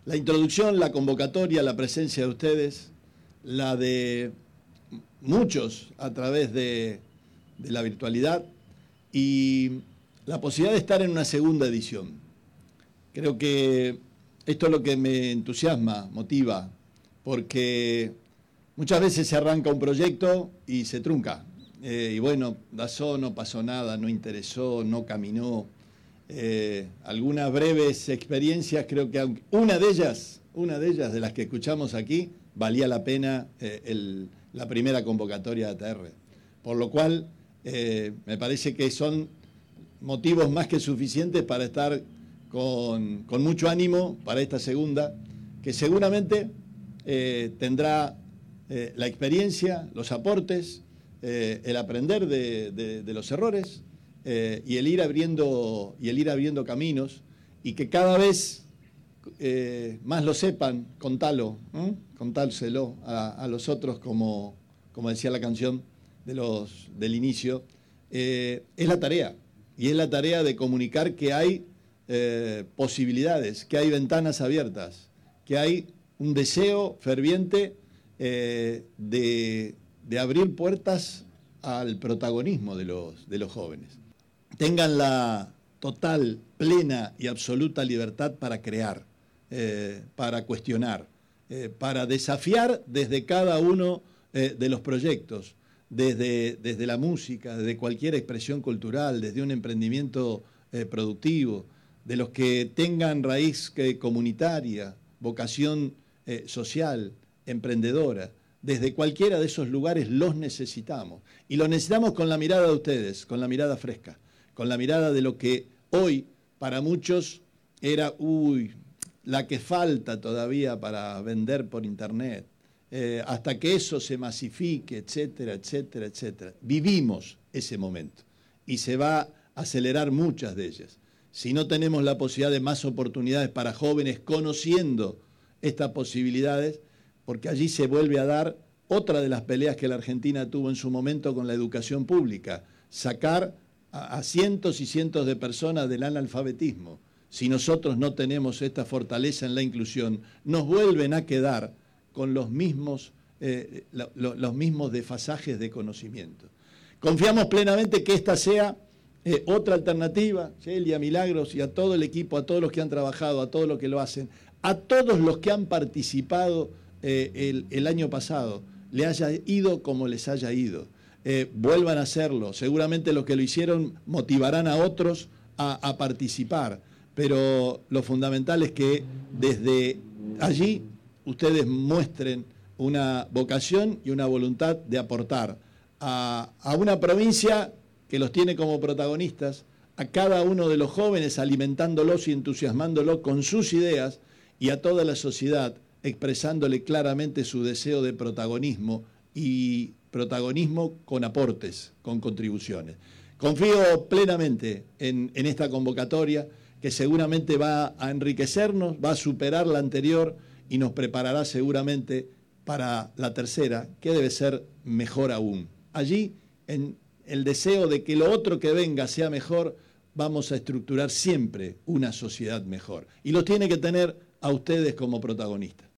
La introducción, la convocatoria, la presencia de ustedes, la de muchos a través de la virtualidad y la posibilidad de estar en una segunda edición. Creo que esto es lo que me entusiasma, motiva, porque muchas veces se arranca un proyecto y se trunca. Y bueno, no pasó nada, no interesó, no caminó. Algunas breves experiencias, creo que una de ellas de las que escuchamos aquí, valía la pena la primera convocatoria de ATR. Por lo cual, me parece que son motivos más que suficientes para estar con mucho ánimo para esta segunda, que seguramente tendrá la experiencia, los aportes, el aprender de los errores y el ir abriendo caminos, y que cada vez más lo sepan, contálselo a los otros, como decía la canción del inicio. Es la tarea, y es la tarea de comunicar que hay posibilidades, que hay ventanas abiertas, que hay un deseo ferviente de abrir puertas al protagonismo de los jóvenes. Tengan la total, plena y absoluta libertad para crear, para cuestionar, para desafiar desde cada uno de los proyectos, desde la música, desde cualquier expresión cultural, desde un emprendimiento productivo, de los que tengan raíz comunitaria, vocación social, emprendedora. Desde cualquiera de esos lugares los necesitamos. Y los necesitamos con la mirada de ustedes, con la mirada fresca, con la mirada de lo que hoy para muchos era, la que falta todavía para vender por internet, hasta que eso se masifique, etcétera, etcétera, etcétera. Vivimos ese momento y se va a acelerar muchas de ellas. Si no tenemos la posibilidad de más oportunidades para jóvenes conociendo estas posibilidades, porque allí se vuelve a dar otra de las peleas que la Argentina tuvo en su momento con la educación pública, sacar a cientos y cientos de personas del analfabetismo. Si nosotros no tenemos esta fortaleza en la inclusión, nos vuelven a quedar con los mismos desfasajes de conocimiento. Confiamos plenamente que esta sea otra alternativa, Celia, Milagros, y a todo el equipo, a todos los que han trabajado, a todos los que lo hacen, a todos los que han participado el año pasado, le haya ido como les haya ido. Vuelvan a hacerlo. Seguramente los que lo hicieron motivarán a otros a participar, pero lo fundamental es que desde allí ustedes muestren una vocación y una voluntad de aportar a una provincia que los tiene como protagonistas, a cada uno de los jóvenes alimentándolos y entusiasmándolos con sus ideas, y a toda la sociedad expresándole claramente su deseo de protagonismo, y protagonismo con aportes, con contribuciones. Confío plenamente en esta convocatoria, que seguramente va a enriquecernos, va a superar la anterior y nos preparará seguramente para la tercera, que debe ser mejor aún. Allí, en el deseo de que lo otro que venga sea mejor, vamos a estructurar siempre una sociedad mejor. Y los tiene que tener a ustedes como protagonistas.